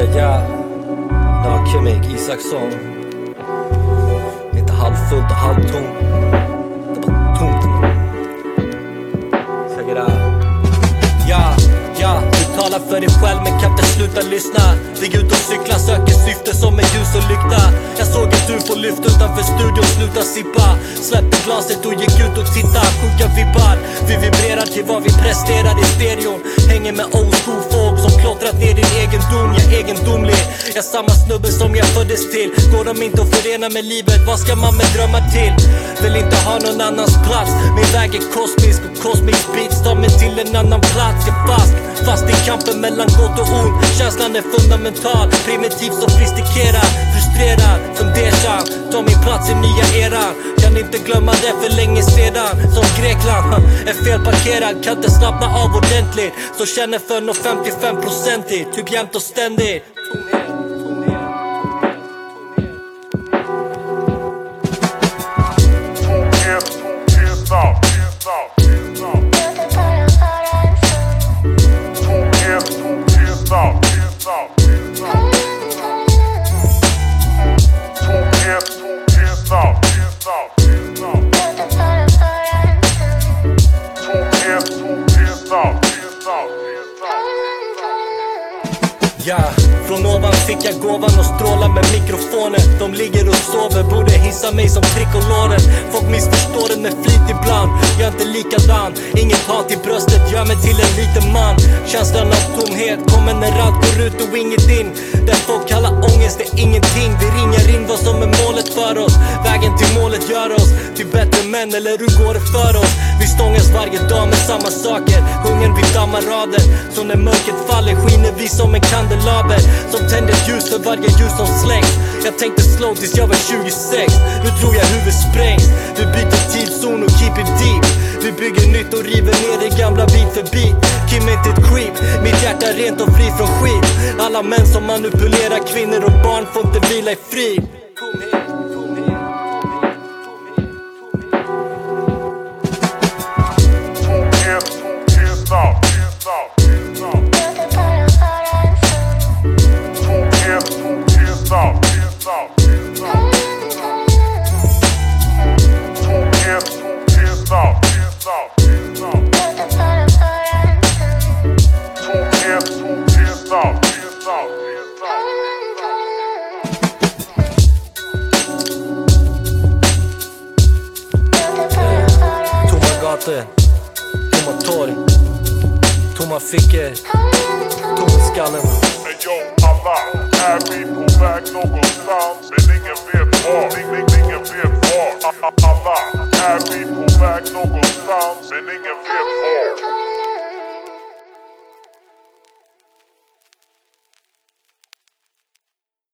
Ja, Nakemik Isaksson. Inte halvfullt och halvtomt. Det var tomt. Check it out. Ja, du talar för dig själv men kan inte sluta lyssna. Vi går ut och cyklar, söker syfte som är ljus och lykta. Jag såg ett UFO lyft utanför studion, sluta sippa. Släppte glaset och gick ut och titta. Sjuka vibbar, vi vibrerar till vad vi presterar i stereon. Hänger med old school folk som klottrat ner din egendom. Jag är egendomlig, jag är samma snubbe som jag föddes till. Går de inte att förena med livet, vad ska man med drömmar till? Vill inte ha någon annans plats. Min väg är kosmisk och kosmisk beats tar mig till en annan plats. Jag är fast i kampen mellan gott och ont. Känslan är fundamental, primitiv, sofistikerad, frustrerad som dejan. Ta min plats i nya eran. Kan inte glömma det för länge sedan. Som Grekland, är felparkerad, kan inte slappna av ordentligt. Så känner för något 55%, typ jämt och ständigt. Ja, från ovan fick jag gåvan och strålar med mikrofonen. De ligger och sover, borde hissa mig som trikoloren. Folk missförstår det med flit ibland. Jag är inte likadan, inget hat i bröstet gör mig till en liten man. Känslan av tomhet kommer när allt går ut och inget in. Det folk kallar ångest är ingenting. Vi ringar in vad som är målet för oss. Vägen till målet gör oss till bättre män, eller hur går det för oss? Vi stångas varje dag med samma saker. Hungern vid dammar raden. Så när mörkret faller skiner vi som en kandelaber som tänder ljus för varje ljus som slängs. Jag tänkte slow tills jag var 26. Nu tror jag huvudet sprängs. Vi byter tidszon och keep it deep. Vi bygger nytt och river ner det gamla bit för bit. Kim inte ett creep, mitt hjärta är rent och fri från skit. Alla män som manipulerar kvinnor och barn får inte vila i frid. Tomma torg, tomma fickor, tomma skallen. Men yo, alla är vi på väg någonstans, men ingen vet var, ingen vet var. Alla är vi på väg någonstans, men ingen vet var.